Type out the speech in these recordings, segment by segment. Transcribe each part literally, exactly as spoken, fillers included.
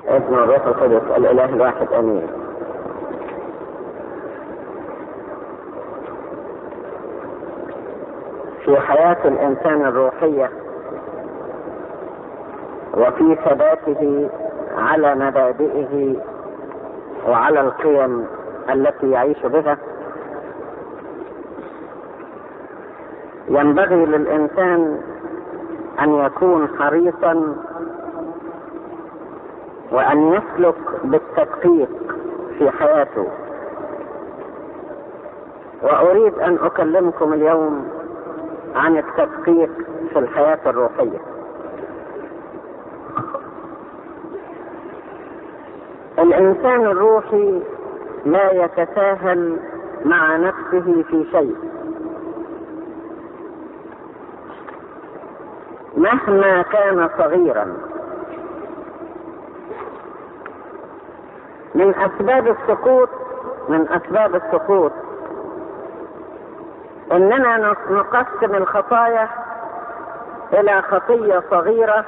ابن الروح القدس الاله الواحد امين. في حياة الانسان الروحية وفي ثباته على مبادئه وعلى القيم التي يعيش بها ينبغي للإنسان أن يكون حريصا وأن يسلك بالتدقيق في حياته. وأريد أن أكلمكم اليوم عن التدقيق في الحياة الروحية. الإنسان الروحي لا يتساهل مع نفسه في شيء، مهما كان صغيرا. من أسباب السقوط من أسباب السقوط إننا نقسم الخطايا إلى خطية صغيرة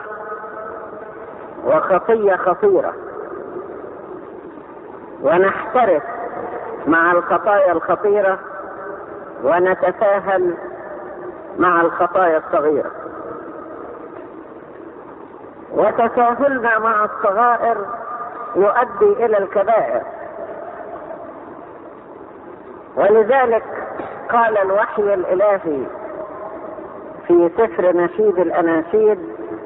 وخطية خطيرة، ونحترس مع الخطايا الخطيرة ونتساهل مع الخطايا الصغيرة. وتساهلنا مع الصغائر يؤدي إلى الكبائر. ولذلك قال الوحي الإلهي في سفر نشيد الأناشيد: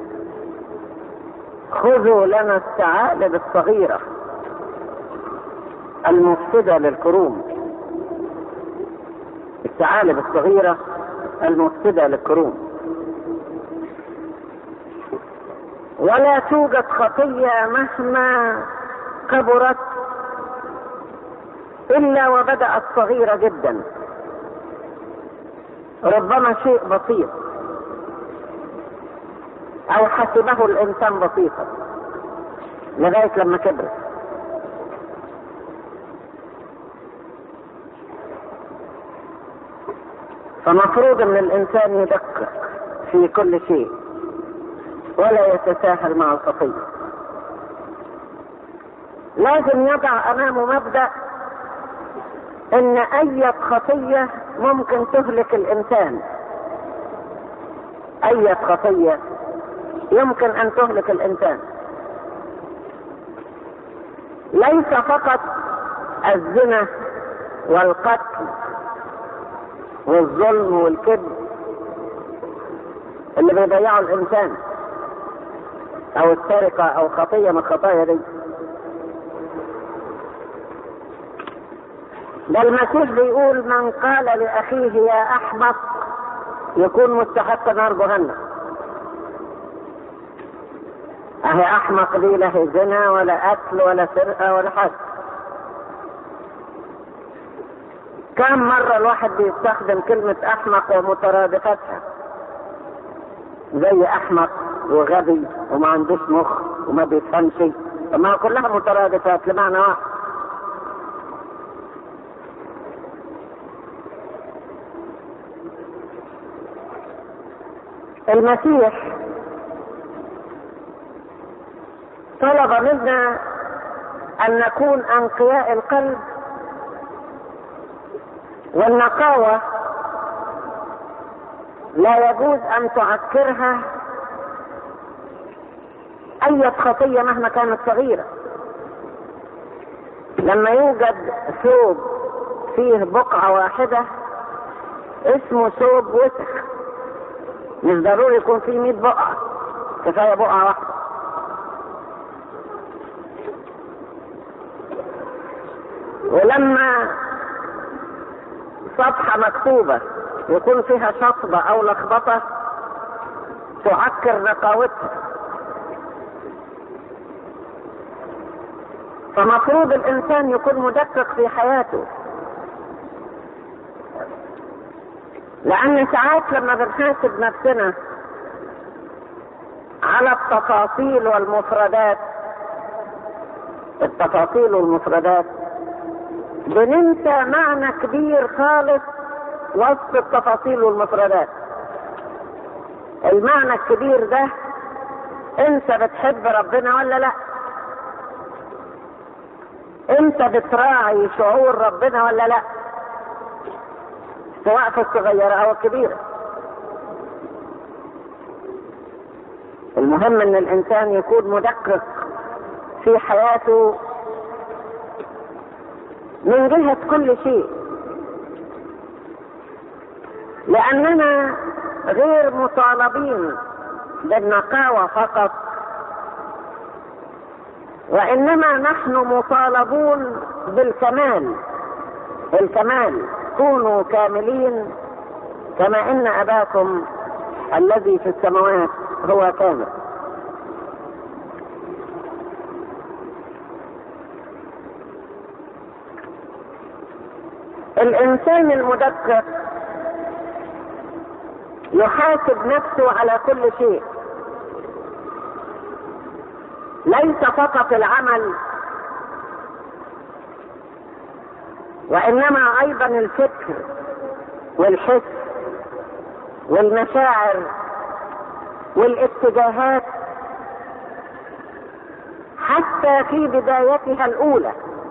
خذوا لنا الثعالب الصغيرة المفسدة للكروم. الثعالب الصغيرة المفسدة للكروم. ولا توجد خطية مهما كبرت إلا وبدأت صغيرة جدا، ربما شيء بسيط أو حسبه الإنسان بسيطا لغاية لما كبرت. فمفروض أن الإنسان يدقق في كل شيء ولا يتساهل مع الخطية. لازم يضع أمامه مبدأ إن أي خطية ممكن تهلك الإنسان. أي خطية يمكن أن تهلك الإنسان، ليس فقط الزنا والقتل والظلم والكذب اللي بيضيعوا الإنسان، أو السرقة أو خطية من الخطايا دي. ده المسيح بيقول: من قال لأخيه يا أحمق يكون مستحق نار جهنم. أهي أحمق دي لا زنا ولا قتل ولا سرقة ولا حاجة. كم مرة الواحد بيستخدم كلمة أحمق ومترادفتها، زي أحمق وغبي وما عندوش مخ وما بيفهمش، ما كلها مترادفات لمعنى واحد. المسيح طلب منا أن نكون أنقياء القلب، والنقاوة لا يجوز أن تعكرها أي خطية مهما كانت صغيرة. لما يوجد ثوب فيه بقعة واحدة اسمه ثوب وسخ، مش ضروري يكون فيه مئة بقعة، كفاية بقعة واحدة. ولما صفحة مكتوبة يكون فيها شطبة أو لخبطة تعكر نقاوتها. فمفروض الإنسان يكون مدقق في حياته، لأن ساعات لما بنحاسب نفسنا على التفاصيل والمفردات التفاصيل والمفردات بننسى معنى كبير خالص وسط التفاصيل والمفردات. المعنى الكبير ده: انت بتحب ربنا ولا لا؟ انت بتراعي شعور ربنا ولا لا؟ سواء في الصغيرة او الكبيرة. المهم ان الانسان يكون مدقق في حياته من جهة كل شيء، لاننا غير مطالبين بالنقاوة فقط، وانما نحن مطالبون بالكمال. الكمال، كونوا كاملين كما ان اباكم الذي في السماوات هو كامل. الانسان المدقق يحاسب نفسه على كل شيء، ليس فقط العمل وانما ايضا الفكر والحس والمشاعر والاتجاهات حتى في بدايتها الاولى.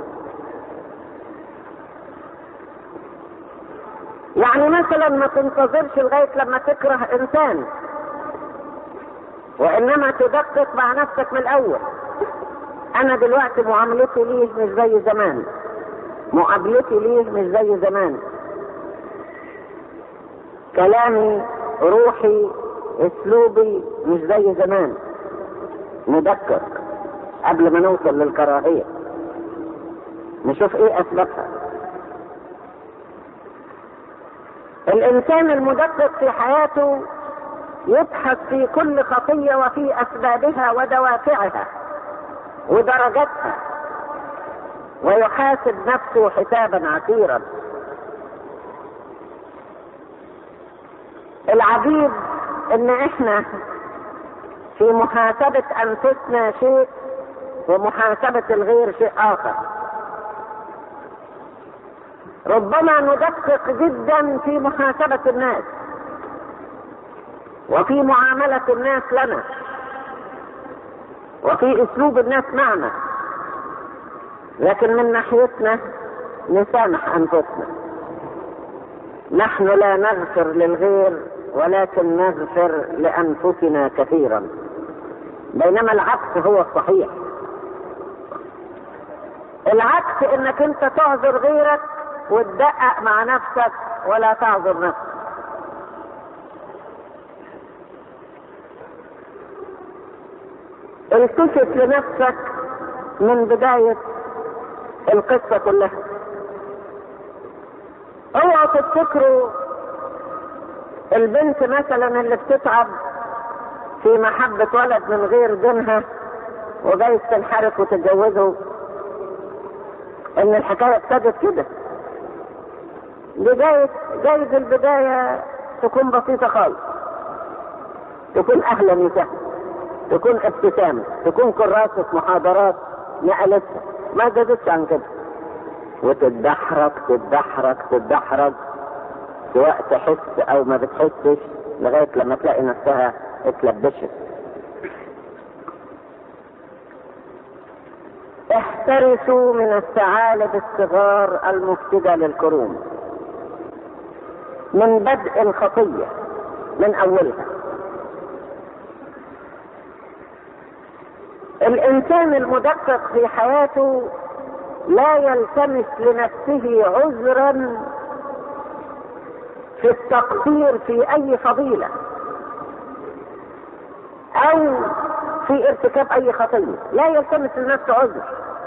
يعني مثلا ما تنتظرش لغاية لما تكره انسان، وانما تدقق مع نفسك من الاول. انا دلوقتي معاملتي ليه مش زي زمان، مقابلتي ليه مش زي زمان، كلامي، روحي، اسلوبي مش زي زمان. ندقق قبل ما نوصل للكراهية، نشوف ايه اسبابها. الانسان المدقق في حياته يبحث في كل خطية وفي اسبابها ودوافعها ودرجاتها، ويحاسب نفسه حسابا عسيرا. العجيب ان احنا في محاسبة انفسنا شيء ومحاسبة الغير شيء اخر. ربما ندقق جدا في محاسبة الناس وفي معاملة الناس لنا وفي اسلوب الناس معنا، لكن من ناحيتنا نسامح انفسنا. نحن لا نغفر للغير ولكن نغفر لانفسنا كثيرا، بينما العكس هو الصحيح. العكس انك انت تعذر غيرك وتدقق مع نفسك ولا تعذر نفسك. التفت لنفسك من بداية القصة كلها. اوعوا تفتكروا البنت مثلا اللي بتتعب في محبة ولد من غير دينها وجايز تنحرف وتتجوزه ان الحكاية ابتدت كده. دي جايز جايز البداية تكون بسيطة خالص، تكون اهلا وسهلا، تكون ابتسامة، تكون كراسة محاضرات نقلتها، ما زادتش عن كده، وتتدحرج تتدحرج تتدحرج سواء تحس او ما بتحسش لغاية لما تلاقي نفسها اتلبشت. احترسوا من الثعالب الصغار المفسدة للكروم من بدء الخطية من اولها. الانسان المدقق في حياته لا يلتمس لنفسه عذرا في التقصير في اي فضيلة او في ارتكاب اي خطية، لا يلتمس لنفسه عذر.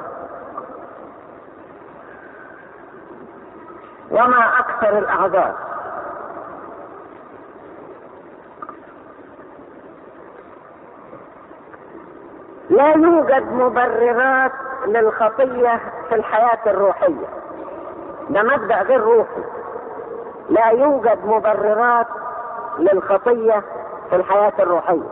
وما اكثر الاعذار. لا يوجد مبررات للخطية في الحياة الروحية، ده مبدأ غير روحي. لا يوجد مبررات للخطية في الحياة الروحية.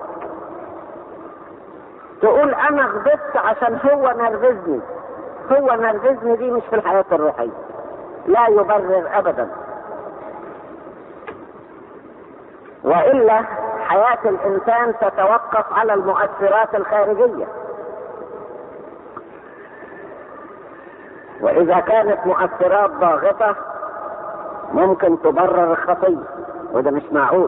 تقول انا غضبت عشان هو نرفزني، هو نرفزني، دي مش في الحياة الروحية، لا يبرر ابدا. وإلا حياة الانسان تتوقف على المؤثرات الخارجية. وإذا كانت مؤثرات ضاغطة ممكن تبرر الخطية، وده مش معقول.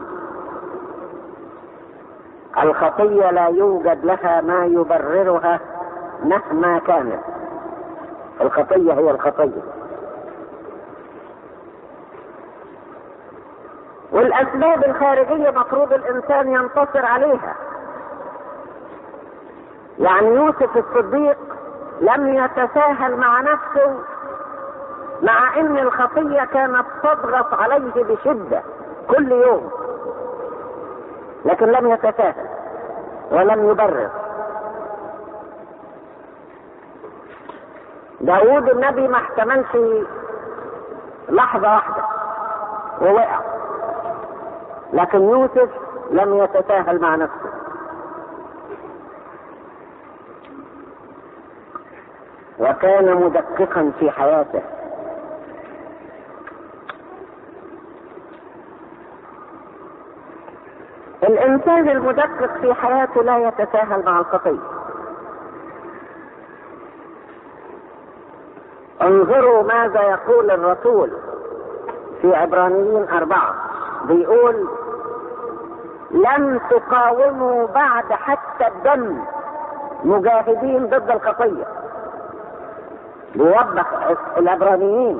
الخطية لا يوجد لها ما يبررها مهما كانت، الخطية هي الخطية. والأسباب الخارجية مفروض الإنسان ينتصر عليها. يعني يوسف الصديق لم يتساهل مع نفسه، مع ان الخطية كانت تضغط عليه بشدة كل يوم، لكن لم يتساهل ولم يبرر. داود النبي ما احتملش لحظة واحدة ووقع، لكن يوسف لم يتساهل مع نفسه. وكان مدققا في حياته. الإنسان المدقق في حياته لا يتساهل مع الخطية. انظروا ماذا يقول الرسول في عبرانيين أربعة، بيقول: لم تقاوموا بعد حتى الدم مجاهدين ضد الخطية. بيوضح العبرانيين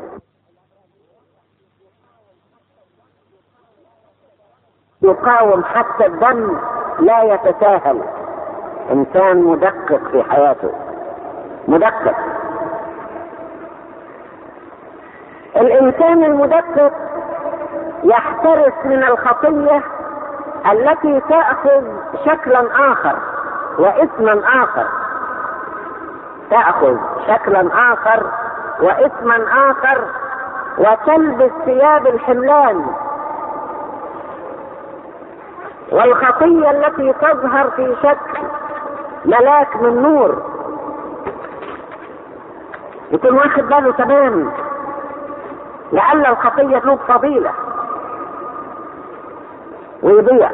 يقاوم حتى الدم، لا يتساهل. انسان مدقق في حياته، مدقق. الانسان المدقق يحترس من الخطية التي تأخذ شكلا آخر واسما آخر، تأخذ شكلا آخر واسما آخر وتلبس ثياب الحملان. والخطية التي تظهر في شكل ملاك من نور يكون واخد باله تمام، لعل الخطية له فضيلة ويضيع.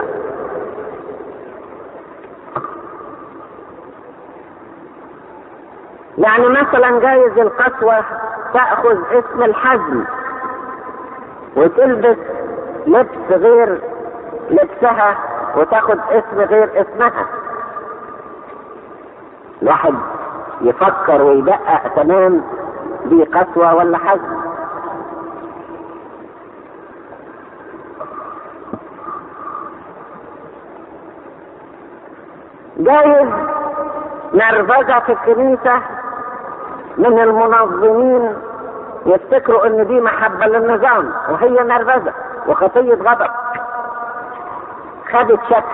يعني مثلا جايز القسوة تأخذ اسم الحزم وتلبس لبس غير لبسها وتاخد اسم غير اسمها. الواحد يفكر ويدقق تمام دي قسوة ولا حزم. جايز نرفزة في الكنيسة من المنظمين يفتكروا ان دي محبة للنظام، وهي نرفزة وخطية غضب خدت شكل.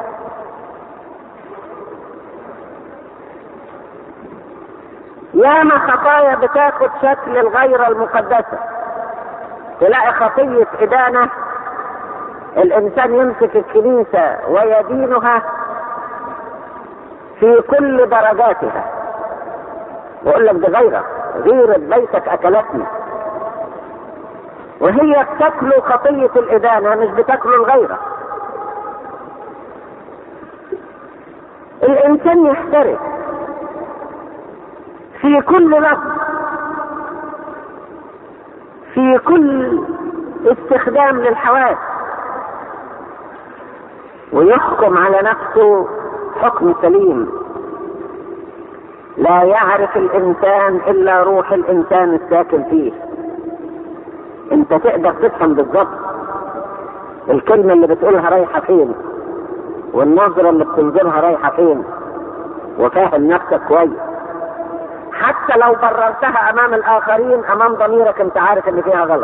ياما خطايا بتاخد شكل الغيرة المقدسة. تلاقي خطية إدانة، الإنسان يمسك الكنيسة ويدينها في كل درجاتها، ويقول لك دي غيرة، غيرة بيتك أكلتني، وهي بتاكله خطية الإدانة مش بتاكله الغيرة. الإنسان يحترس في كل لفظ، في كل استخدام للحواس، ويحكم على نفسه حكم سليم. لا يعرف الإنسان إلا روح الإنسان الساكن فيه. انت تقدر تفهم بالضبط الكلمة اللي بتقولها رايحة فين، والنظرة اللي بتنظرها رايحة فين، وفاهم نفسك كويس. حتى لو بررتها امام الاخرين، امام ضميرك انت عارف ان فيها غلط.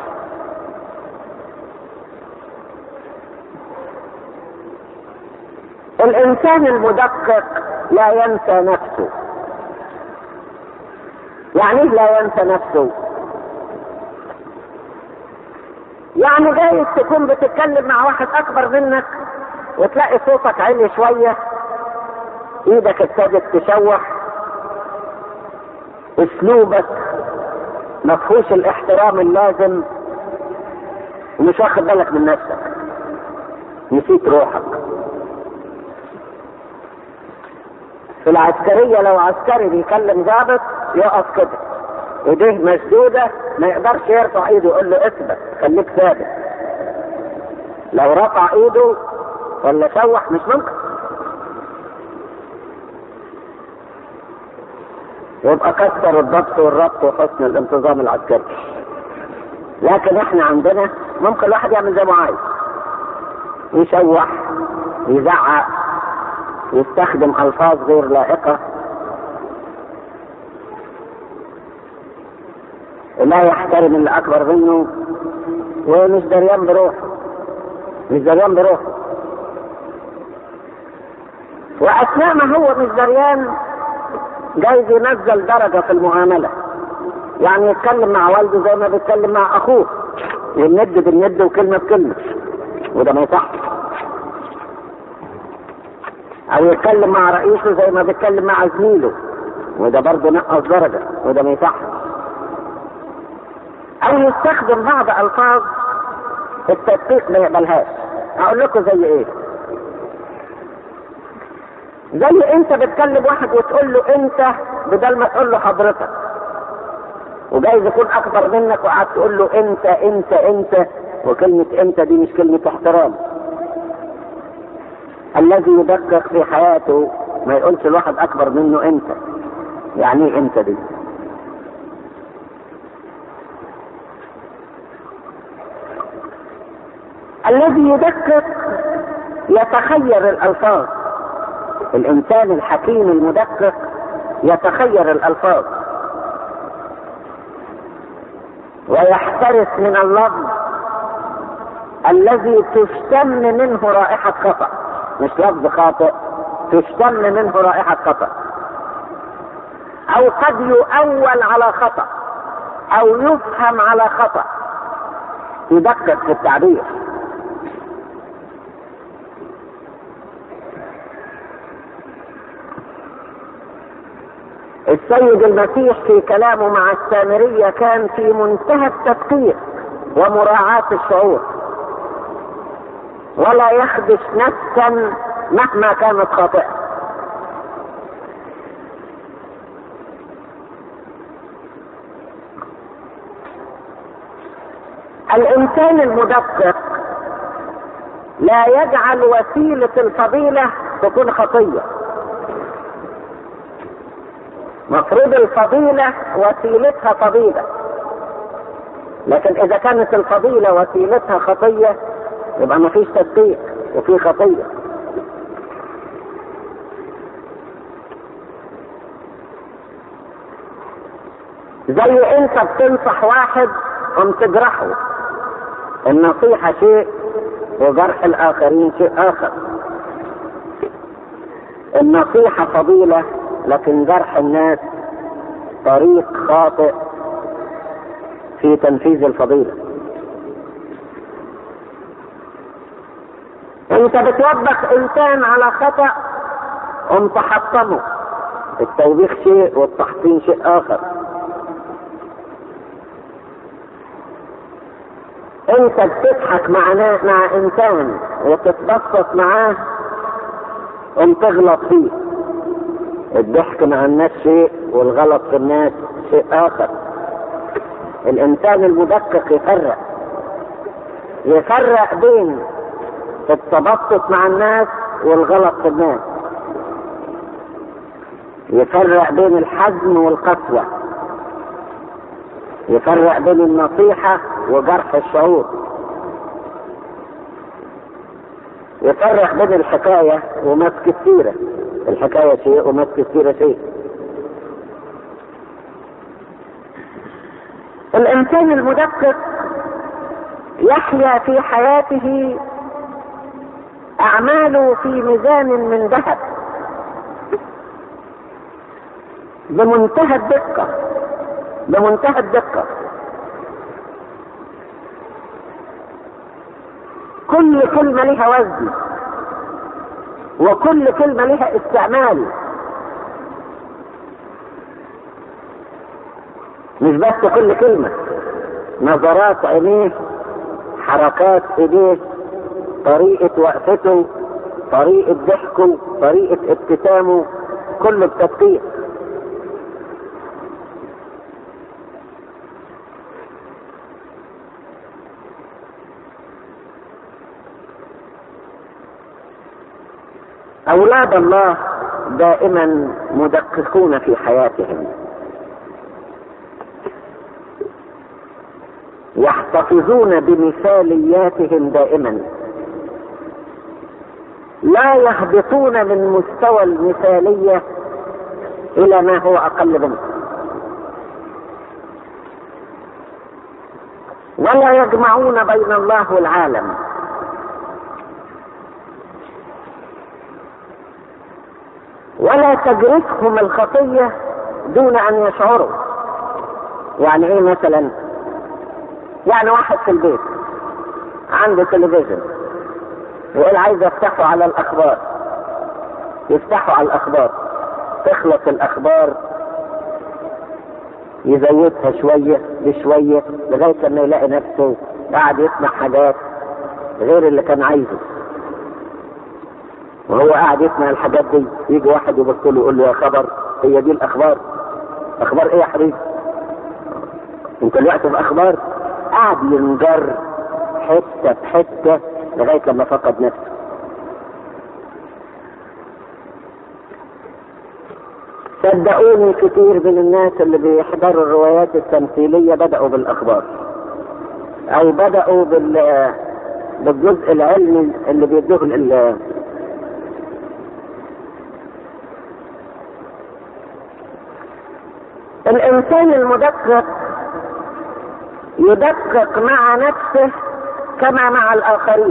الانسان المدقق لا ينسى نفسه. يعني لا ينسى نفسه، يعني جايز تكون بتتكلم مع واحد اكبر منك وتلاقي صوتك عالي شوية، ايدك ابتدت تشوح، اسلوبك مفهوش الاحترام اللازم، ومش واخد بالك من نفسك، نسيت روحك. في العسكرية لو عسكري بيكلم ضابط يقف كده ايديه مشدودة ما يقدرش يرفع ايده يقول له اثبت خليك ثابت. لو رفع ايده ولا شوح مش ممكن. يبقى كسر الضبط والربط وحسن الانتظام العسكري. لكن احنا عندنا ممكن الواحد يعمل زي ما عايز، يشوح، يزعق، يستخدم الفاظ غير لائقة، لا يحترم اللي اكبر منه، ومش دريان بروحه مش دريان بروحه واثناء ما هو مش دريان جايز ينزل درجة في المعاملة. يعني يتكلم مع والده زي ما بيتكلم مع اخوه، والند بالند وكلمة بكلمة، وده ما يصح. او يتكلم مع رئيسه زي ما بيتكلم مع زميله، وده برضه نقص درجة، وده ما يصح. او يستخدم بعض الفاظ التدقيق ما يقبلهاش. اقول لكم زي ايه؟ زي انت بتكلم واحد وتقول له انت بدل ما تقول له حضرتك، وجايز يكون اكبر منك وقعدت تقول له انت انت انت، وكلمة انت دي مش كلمة احترام. الذي يدقق في حياته ما يقولش الواحد اكبر منه انت. يعني ايه انت دي؟ الذي يدقق يتخير الالفاظ. الانسان الحكيم المدقق يتخير الالفاظ ويحترس من اللفظ الذي تشتم منه رائحة خطأ، مش لفظ خاطئ، تشتم منه رائحة خطأ، او قد يؤول على خطأ او يفهم على خطأ. يدقق في التعبير. السيد المسيح في كلامه مع السامرية كان في منتهى التدقيق ومراعاة الشعور، ولا يخدش نفسا مهما كانت خاطئة. الإنسان المدقق لا يجعل وسيلة الفضيلة تكون خطية. مفروض الفضيلة وسيلتها فضيلة، لكن إذا كانت الفضيلة وسيلتها خطية يبقى ما فيش تدقيق وفي خطية. زي انت بتنصح واحد قم تجرحه. النصيحة شيء وجرح الآخرين شيء آخر. النصيحة فضيلة، لكن جرح الناس طريق خاطئ في تنفيذ الفضيلة. انت بتوبخ انسان على خطأ قم تحطمه. التوبيخ شيء والتحطيم شيء آخر. انت بتضحك مع مع انسان وتتبسط معاه قم تغلط فيه. الضحك مع الناس شيء والغلط في الناس شيء آخر. الإنسان المدقق يفرق يفرق بين التبسط مع الناس والغلط في الناس، يفرق بين الحزم والقسوة، يفرق بين النصيحة وجرح الشعور، يفرق بين الحكاية ومسك السيرة. الحكاية شيء ومسك السيرة شيء. الإنسان المدقق يحيا في حياته أعماله في ميزان من ذهب بمنتهى الدقة بمنتهى الدقة. كل كلمة لها وزن وكل كلمة لها استعمال، مش بس كل كلمة، نظرات عينيه، حركات ايديه، طريقة وقفته، طريقة ضحكه، طريقة ابتسامه، كله بتدقيق. أولاد الله دائما مدققون في حياتهم، يحتفظون بمثالياتهم دائما، لا يهبطون من مستوى المثالية إلى ما هو أقل منه، ولا يجمعون بين الله والعالم، ولا تجرفهم الخطية دون أن يشعروا. يعني إيه مثلا؟ يعني واحد في البيت عنده تلفزيون يقول عايز يفتحه على الأخبار، يفتحوا على الأخبار، تخلص الأخبار يزودها شوية بشوية لغاية لما يلاقي نفسه قاعد يسمع حاجات غير اللي كان عايزه، وهو قاعد يسمع الحاجات دي يجي واحد يبص له يقول له يا خبر هي دي الأخبار؟ أخبار إيه يا حبيبي؟ أنت دلوقتي في أخبار؟ قاعد ينجر حتة بحتة لغاية لما فقد نفسه. صدقوني كتير من الناس اللي بيحضروا الروايات التمثيلية بدأوا بالأخبار، أو بدأوا بال بالجزء العلمي اللي بيدوه لل الإنسان المدقق يدقق مع نفسه كما مع الآخرين،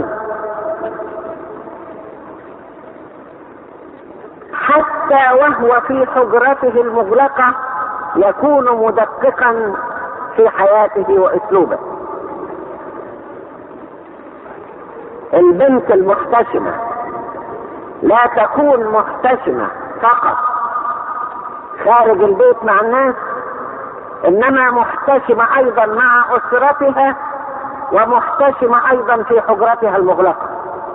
حتى وهو في حجرته المغلقة يكون مدققا في حياته وأسلوبه. البنت المحتشمة لا تكون محتشمة فقط خارج البيت مع الناس، إنما محتشمة أيضا مع أسرتها، ومحتشمة أيضا في حجرتها المغلقة.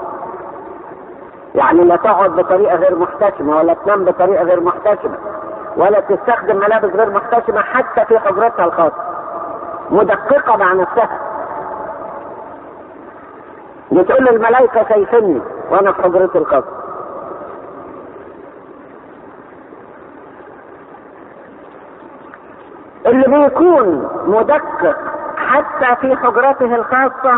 يعني لا تقعد بطريقة غير محتشمة، ولا تنام بطريقة غير محتشمة، ولا تستخدم ملابس غير محتشمة حتى في حجرتها الخاصة. مدققة مع نفسها، بتقول الملائكة شايفني وأنا في حجرتي الخاصة. اللي بيكون مدقق حتى في حجرته الخاصة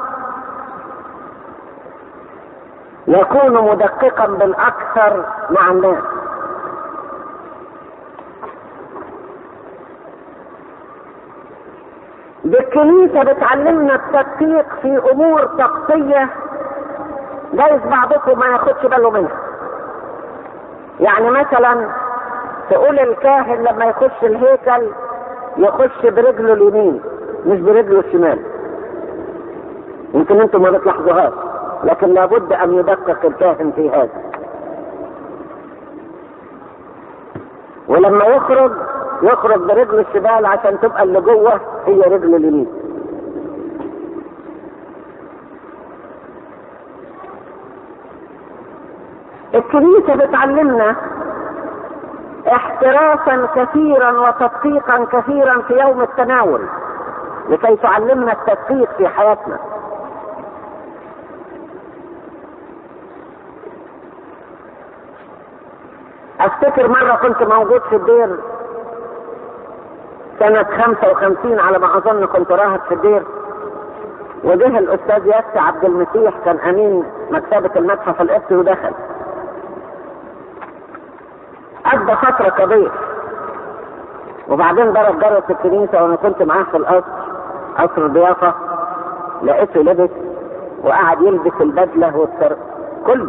يكون مدققا بالأكثر مع الناس. بالكنيسة بتعلمنا التدقيق في أمور طقسية جايز بعضكم ما ياخدش باله منها. يعني مثلا تقول الكاهن لما يخش الهيكل يخش برجله اليمين مش برجله الشمال، يمكن انتم ما بتلاحظوهاش، لكن لابد ان يدقق الكاهن في هذا. ولما يخرج يخرج برجله الشمال عشان تبقى اللي جوه هي رجله اليمين. الكنيسة بتعلمنا احتراسا كثيرا وتدقيقا كثيرا في يوم التناول لكي تعلمنا التدقيق في حياتنا. افتكر مرة كنت موجود في الدير سنة خمسة وخمسين على ما اظن، كنت راهب في الدير، وجه الاستاذ ياسر عبد المسيح كان امين مكتبة المتحف القبطي ودخل قضى فترة كبيرة، وبعدين ضرب جرس الكنيسة وانا كنت معاه في القصر، قصر الضيافة، لقيته لبس وقعد يلبس البدلة والتر... كله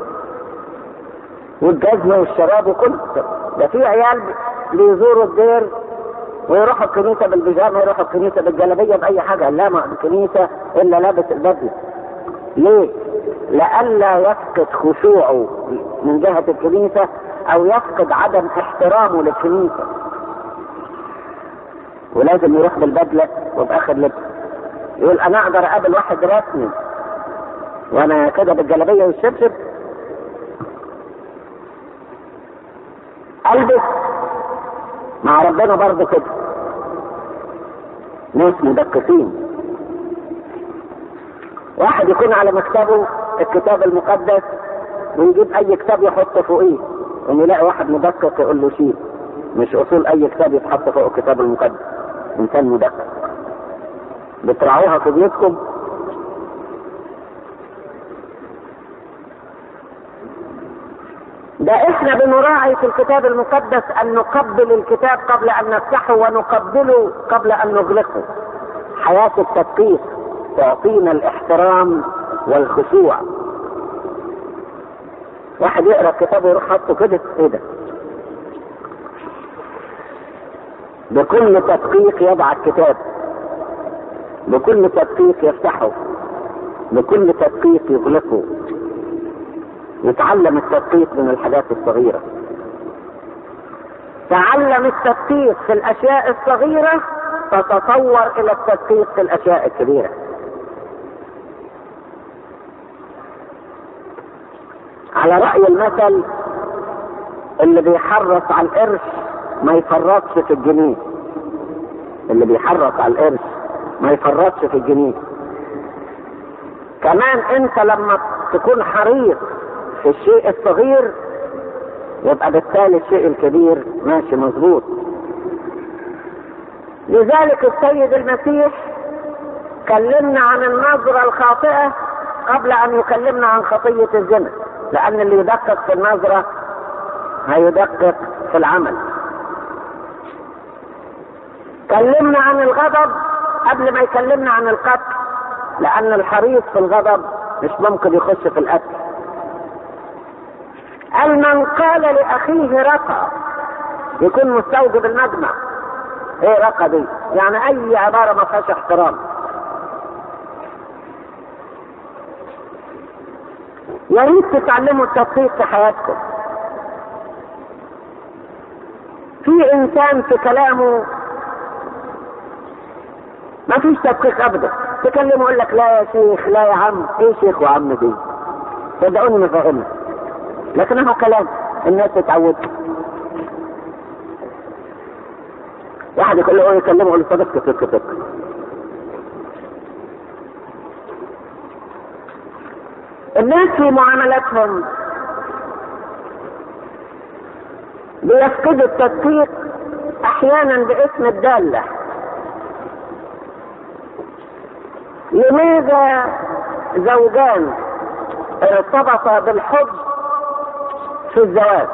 والجزمة والشراب وكله. ده في عيال بيزوروا الدير ويروحوا الكنيسة بالبيجامة، يروحوا الكنيسة بالجلابية بأي حاجة، لا ما الكنيسة إلا لابس البدلة. ليه؟ لئلا يفقد خشوعه من جهة الكنيسة أو يفقد عدم احترامه للكنيسة، ولازم يروح بالبدلة وبآخر لبس. يقول أنا أقدر أقابل واحد رسمي وأنا كده بالجلابية والشبشب؟ ألبس مع ربنا برضه كده. ناس مدققين. واحد يكون على مكتبه الكتاب المقدس ونجيب اي كتاب يحطه فوقيه، ونلاقي واحد مدقق يقول له شيل. مش اصول اي كتاب يتحط فوق الكتاب المقدس. انسان مدقق. بتراعوها في بيوتكم؟ ده احنا بنراعي في الكتاب المقدس ان نقبل الكتاب قبل ان نفتحه، ونقبله قبل ان نغلقه. حياة التدقيق تعطينا الاحترام والخشوع. واحد يقرأ الكتاب ويروح حاطه كده، ايه ده؟ بكل تدقيق يضع الكتاب، بكل تدقيق يفتحه، بكل تدقيق يغلقه. يتعلم التدقيق من الحاجات الصغيرة. تعلم التدقيق في الاشياء الصغيرة تتطور الى التدقيق في الاشياء الكبيرة. على رأي المثل، اللي بيحرص على القرش ما يفرطش في الجنيه. اللي بيحرص على القرش ما يفرطش في الجنيه. كمان انت لما تكون حريص في الشيء الصغير يبقى بالتالي الشيء الكبير ماشي مظبوط. لذلك السيد المسيح كلمنا عن النظرة الخاطئة قبل ان يكلمنا عن خطية الزنا، لان اللي يدقق في النظرة هيدقق في العمل. كلمنا عن الغضب قبل ما يكلمنا عن القتل، لان الحريص في الغضب مش ممكن يخش في القتل. قال من قال لاخيه رقى يكون مستوجب المجمع. ايه رقى دي؟ يعني اي عبارة ما فيهاش احترام. يا ريت تتعلموا التدقيق في حياتكم. في انسان في كلامه ما فيش تدقيق ابدا، تكلمه يقول لك لا يا شيخ، لا يا عم. ايه شيخ وعم دي؟ صدقوني ما فاهمها، لكن هو كلام الناس تتعود. واحد يقول له يكلمه يقول له صدق صدق صدق. الناس في معاملاتهم بيفقدوا التدقيق احيانا باسم الدالة. لماذا زوجان ارتبطا بالحب في الزواج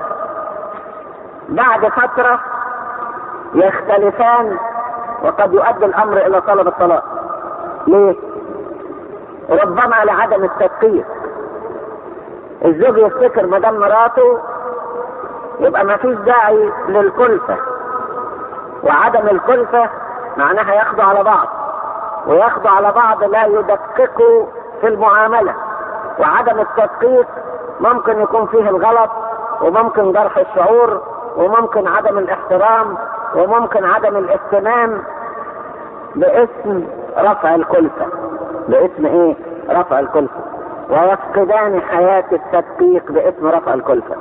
بعد فترة يختلفان وقد يؤدي الامر الى طلب الطلاق؟ ليه؟ ربما لعدم التدقيق. الزوج يفتكر ما دام مراته يبقى ما فيش داعي للكلفة، وعدم الكلفة معناها ياخدوا على بعض، وياخدوا على بعض لا يدققوا في المعاملة. وعدم التدقيق ممكن يكون فيه الغلط، وممكن جرح الشعور، وممكن عدم الاحترام، وممكن عدم الاهتمام باسم رفع الكلفة. باسم ايه؟ رفع الكلفة. ويفقدان حياة التدقيق باسم رفع الكلفة.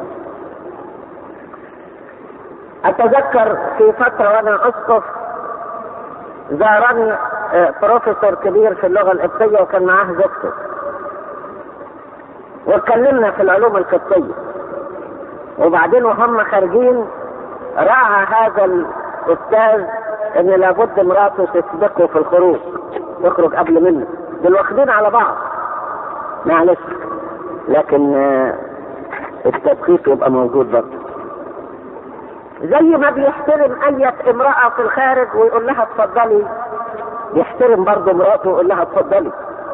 اتذكر في فترة وانا اسقف زارني بروفيسور كبير في اللغة القبطية وكان معاه زوجته، واتكلمنا في العلوم القبطية. وبعدين وهم خارجين راعى هذا الاستاذ ان لابد مراته تسبقه في الخروج، تخرج قبل منه. دول واخدين على بعض معلش، لكن التدقيق يبقى موجود برضه. زي ما بيحترم اي امرأة في الخارج ويقول لها اتفضلي، يحترم برضه مراته ويقول لها اتفضلي.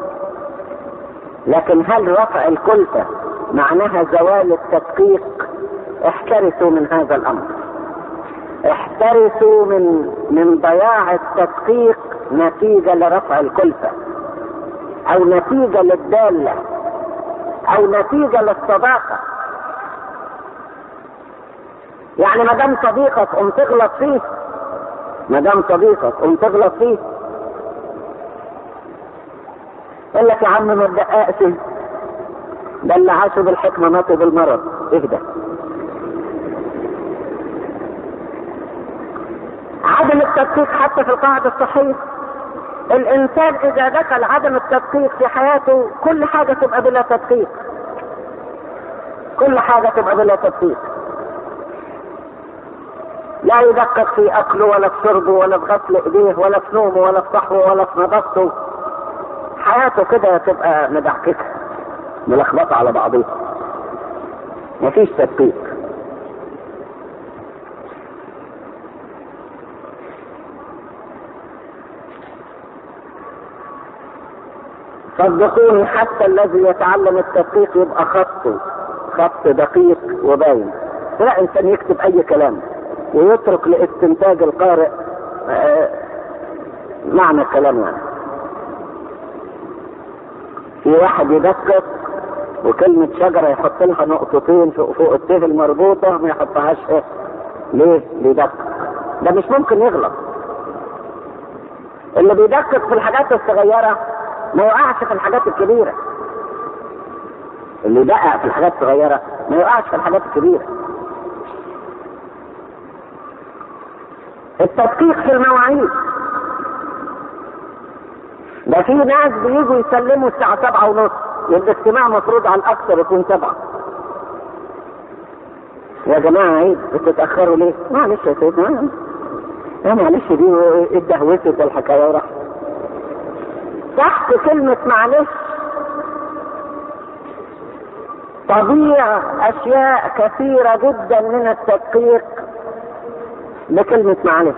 لكن هل رفع الكلفة معناها زوال التدقيق؟ احترسوا من هذا الامر. احترسوا من من ضياع التدقيق نتيجة لرفع الكلفة، او نتيجة للدالة، او نتيجة للصداقة. يعني ما دام صديقك قم تغلط فيه، ما دام صديقك قم تغلط فيه. يقول لك يا عم ما تدققش، ده اللي عاشوا بالحكمة ماتوا بالمرض. اهدى. عدم التدقيق حتى في القاعدة الصحية، الانسان اذا دخل عدم التدقيق في حياته كل حاجة تبقى بلا تدقيق. كل حاجة تبقى بلا تدقيق. لا يدقق في اكله ولا في شربه ولا في غسل ايديه ولا في نومه ولا في صحوه ولا في نظافته. حياته كده تبقى مدعككه ملخبطه على بعضها، مفيش تدقيق. صدقوني حتى الذي يتعلم التدقيق يبقى خطه خط دقيق وباين. لا انسان يكتب اي كلام ويترك لاستنتاج القارئ آه معنى الكلام. يعني في واحد يدقق وكلمة شجرة يحط لها نقطتين فوق, فوق الته المربوطة ما يحطهاش. ايه ليه بيدقق؟ ده مش ممكن يغلط. اللي بيدقق في الحاجات الصغيرة ما يقعش في الحاجات الكبيرة. اللي يدقق في الحاجات الصغيرة ما يقعش في الحاجات الكبيرة. التدقيق في المواعيد، ده في ناس بيجوا يسلموا الساعة سبعة ونص، والاجتماع مفروض على الأكثر يكون سبعة. يا جماعة عيب بتتأخروا ليه؟ معلش يا سيدنا، يا معلش دي اتدهوست الحكاية وراح. تحت كلمة معلش تضيع أشياء كثيرة جدا من التدقيق بكلمة معلش.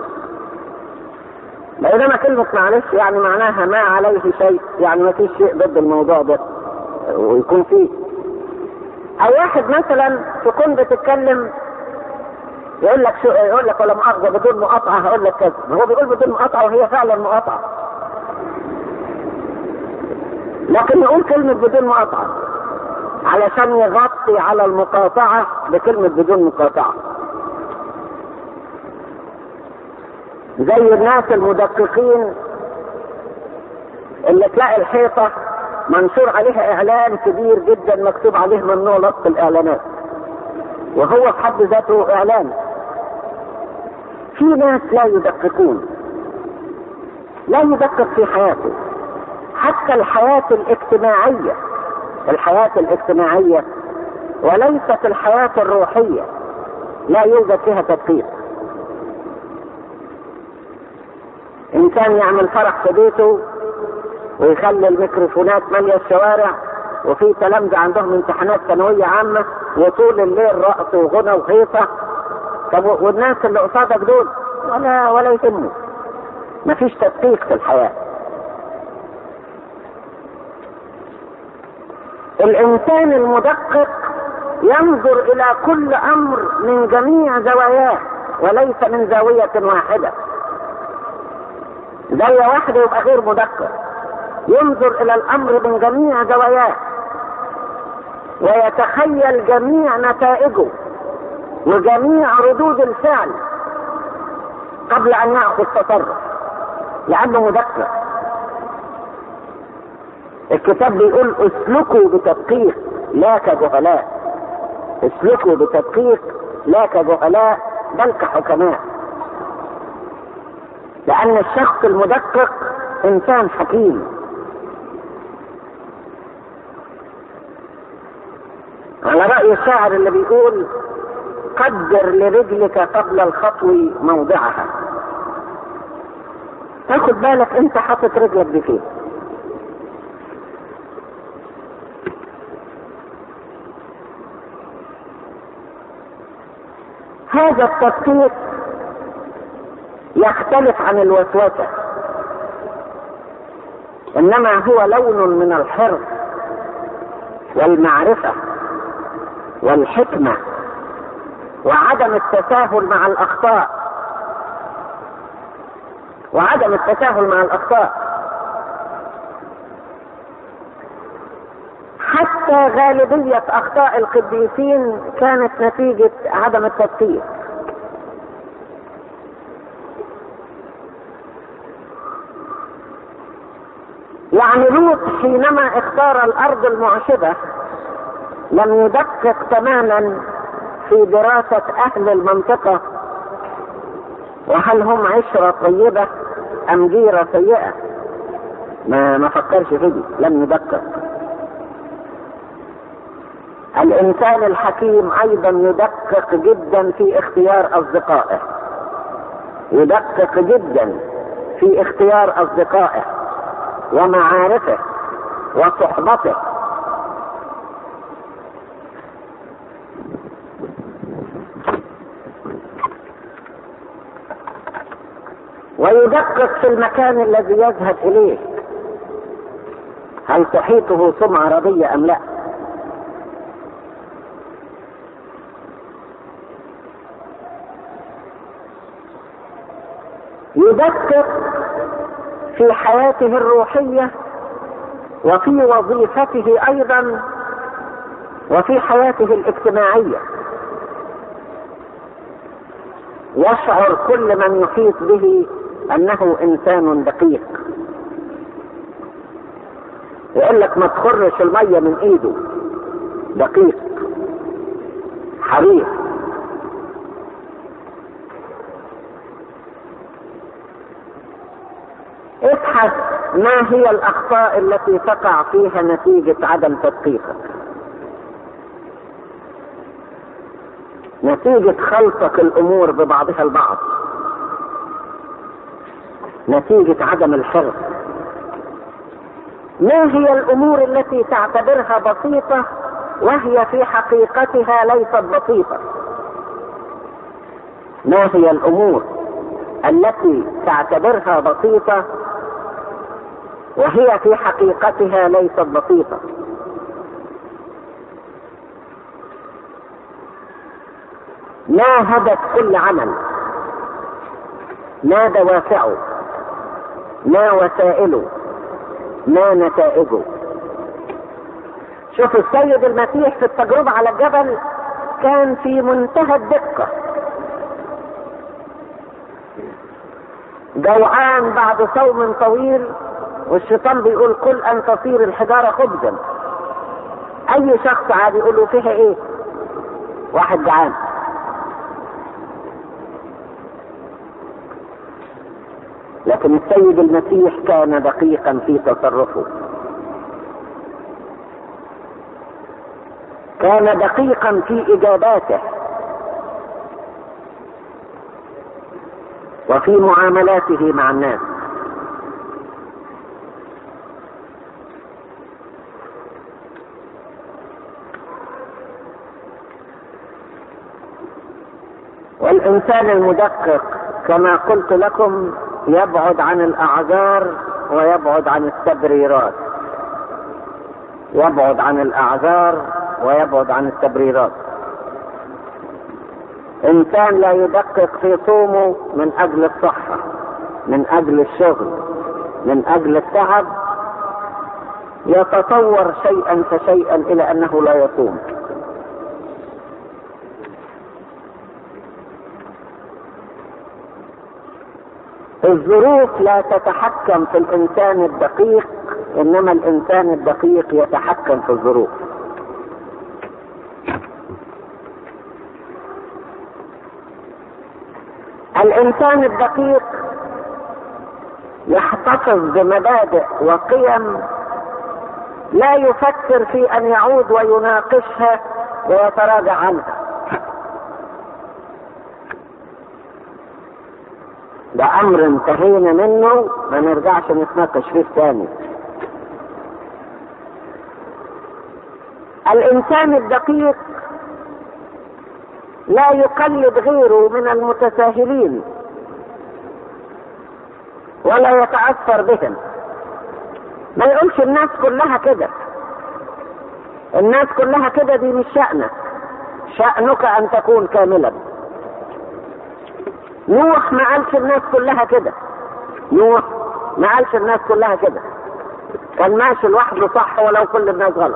بينما كلمة معلش يعني معناها ما عليه شيء، يعني ما فيش شيء ضد الموضوع ده ويكون فيه. أو واحد مثلا تكون بتتكلم يقول لك شو، يقول لك ولا مؤاخذة بدون مقاطعة هقول لك كذا، هو بيقول بدون مقاطعة وهي فعلا مقاطعة، لكن يقول كلمة بدون مقاطعة علشان يغطي على المقاطعة بكلمة بدون مقاطعة. زي الناس المدققين اللي تلاقي الحيطة منشور عليها اعلان كبير جدا مكتوب عليه ممنوع لصق الاعلانات، وهو في حد ذاته اعلان. في ناس لا يدققون، لا يدقق في حياته، حتى الحياة الاجتماعية، الحياة الاجتماعية وليست الحياة الروحية لا يوجد فيها تدقيق. انسان يعمل فرح في بيته ويخلي الميكروفونات مالية الشوارع، وفي تلامذة عندهم امتحانات ثانوية عامة وطول الليل رقص وغنى وهيصة. طب والناس اللي قصادك دول ولا ولا يهموا، مفيش تدقيق في الحياة. الانسان المدقق ينظر الى كل امر من جميع زواياه وليس من زاوية واحدة. زاوية واحدة يبقى غير مدقق، ينظر الى الامر من جميع زواياه ويتخيل جميع نتائجه وجميع ردود الفعل قبل ان يأخذ تصرف، لانه مدقق. الكتاب بيقول اسلكوا بتدقيق لا كجهلاء، اسلكوا بتدقيق لا كجهلاء بل كحكماء. لان الشخص المدقق انسان حكيم. على رأي الشاعر اللي بيقول قدر لرجلك قبل الخطو موضعها. تاخد بالك انت حاطط رجلك دي فين. هذا التدقيق يختلف عن الوسوسة، انما هو لون من الحرص والمعرفة والحكمة وعدم التساهل مع الاخطاء وعدم التساهل مع الاخطاء حتى غالبية اخطاء القديسين كانت نتيجة عدم التدقيق. يعني لوط حينما اختار الارض المعشبة لم يدقق تماما في دراسة اهل المنطقة وهل هم عشرة طيبة ام جيرة سيئة. ما ما فكرش فيه، لم يدقق. الإنسان الحكيم أيضا يدقق جدا في اختيار أصدقائه، يدقق جدا في اختيار أصدقائه ومعارفه وصحبته. ويدقق في المكان الذي يذهب إليه، هل تحيطه سمعة رضية أم لا؟ يدقق في حياته الروحية وفي وظيفته أيضا وفي حياته الاجتماعية. يشعر كل من يحيط به أنه إنسان دقيق. يقول لك ما تخرش المية من إيده، دقيق حريص. ابحث ما هي الأخطاء التي تقع فيها نتيجة عدم تدقيقك، نتيجة خلطك الأمور ببعضها البعض، نتيجة عدم الحرص. ما هي الأمور التي تعتبرها بسيطة وهي في حقيقتها ليست بسيطة؟ ما هي الأمور التي تعتبرها بسيطة وهي في حقيقتها ليست بسيطة؟ ما هدف كل عمل؟ ما دوافعه؟ ما وسائله؟ ما نتائجه؟ شوف السيد المسيح في التجربة على الجبل كان في منتهى الدقة، جوعان بعد صوم طويل والشيطان بيقول كل أن تصير الحجارة خبزا. أي شخص عادي يقول له فيها إيه؟ واحد جعان. لكن السيد المسيح كان دقيقا في تصرفه، كان دقيقا في إجاباته وفي معاملاته مع الناس. والإنسان المدقق كما قلت لكم يبعد عن الأعذار ويبعد عن التبريرات، يبعد عن الأعذار ويبعد عن التبريرات. إنسان لا يدقق في صومه من أجل الصحة، من أجل الشغل، من أجل التعب، يتطور شيئا فشيئا إلى أنه لا يصوم. الظروف لا تتحكم في الإنسان الدقيق، إنما الإنسان الدقيق يتحكم في الظروف. الإنسان الدقيق يحتفظ بمبادئ وقيم لا يفكر في أن يعود ويناقشها ويتراجع عنها. ده أمر انتهينا منه، ما نرجعش نتناقش فيه تاني. الإنسان الدقيق لا يقلد غيره من المتساهلين ولا يتأثر بهم. ما يقولش الناس كلها كده، الناس كلها كده، دي مش شأنك، شأنك أن تكون كاملا. نوح ما قالش الناس كلها كده، نوح ما قالش الناس كلها كده، كان ماشي لوحده صح ولو كل الناس غلط.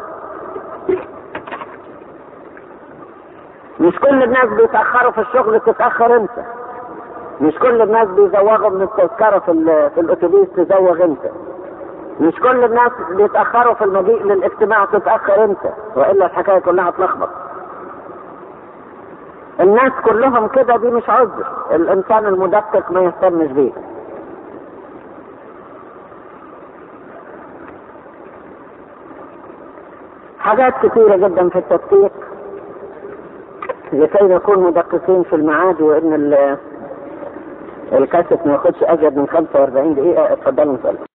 مش كل الناس بيتأخروا في الشغل تتأخر انت، مش كل الناس بيزوغوا من التذكرة في, في الاتوبيس تزوغ انت، مش كل الناس بيتأخروا في المجيء للاجتماع تتأخر انت، وإلا الحكاية كلها تلخبط. الناس كلهم كده دي مش عذر، الإنسان المدقق ما يهتمش بيه. حاجات كثيرة جدا في التدقيق لكي نكون مدققين في الميعاد وان الكاسيت ما ياخدش ازيد من خمسة وأربعين دقيقة. اتفضلوا نسأل.